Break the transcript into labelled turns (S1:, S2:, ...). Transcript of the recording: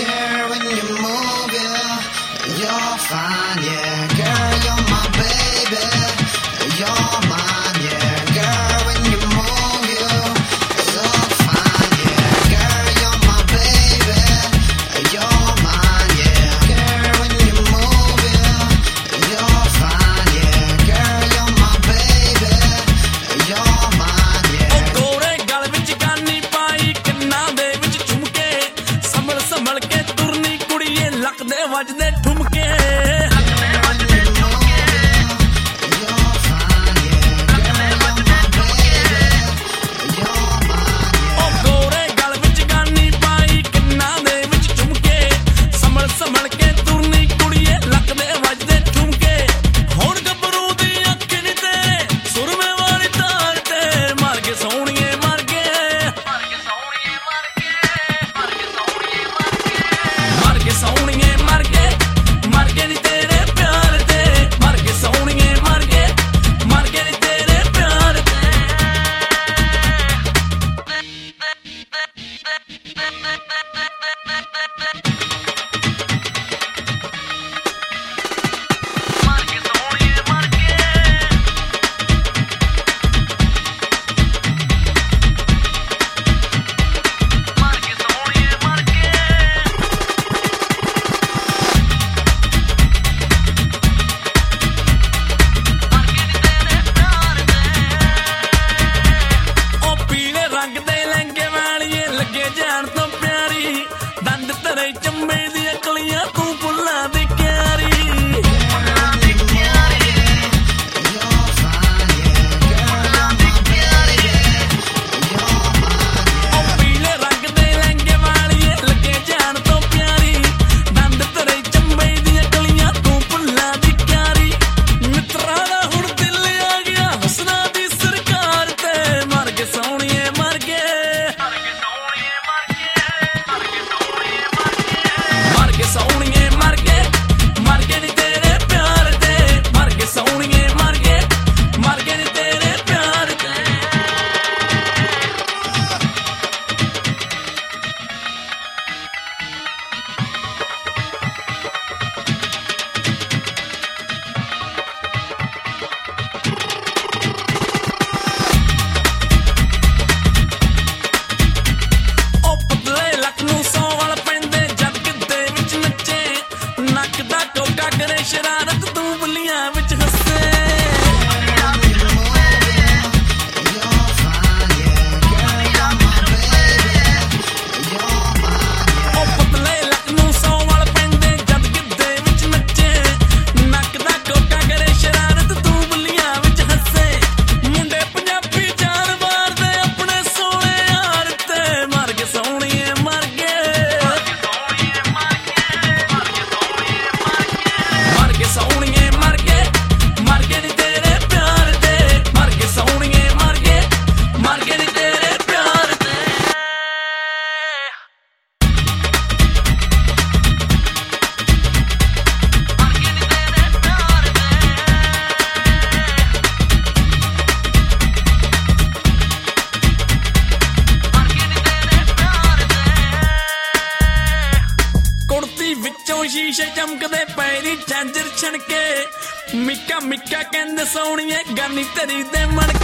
S1: Girl, when you move, yeah, you're fine, yeah. Girl, you're my baby, you're mine, yeah. Girl, when you move, you're fine, yeah. Girl, you're my baby, you're mine, yeah. Girl, when you move, you're fine, yeah. Girl, you're my baby, you're mine, yeah.
S2: Oh, गोरे गल विच गानी पाई कन्नां दे विच झुमके संभल संभल के तुरनी कुड़िए लकदे वजदे ठुमके चम्मे दियां कलियां तू फुल्लां दी क्यारी पीले रंग दे लहंगे वालिए लगे जान तो प्यारी दंद तेरे चम्मे दियां कलियां तू फुल्लां दी क्यारी मित्रा दा हुण दिल आ गया हुस्ना दी सरकार ते मर गए सोहणिए मर गए सोहणिए मर गए नी तेरे प्यार ते मर गए सोहणिए मर गए नी तेरे प्यार ते ओ पतले लक नूं सौ वाल पैंदे जद गिद्धे विच नच्चे नक दा टोका करे शरारत तू बुलियां विच हੱਸੇ ओ पतले लक नूं सौ वाल पैंदे जद गिद्धे विच नच्चे नक दा टोका करे शरारत तू बुलियां विच हੱਸੇ मुंडे पंजाबी जान मारदे अपने सोहणे यार ते मर गए सोहणिए मर गए सोहणिए मर गए नी तेरे प्यार ते मर गए सोहणिए मर गए नी तेरे प्यार ते कुड़ती विचों शीशे चमकदे पैरी झांजर छणके मिक्का मिक्का कहंदे सोहणिए गानी तेरी दे मण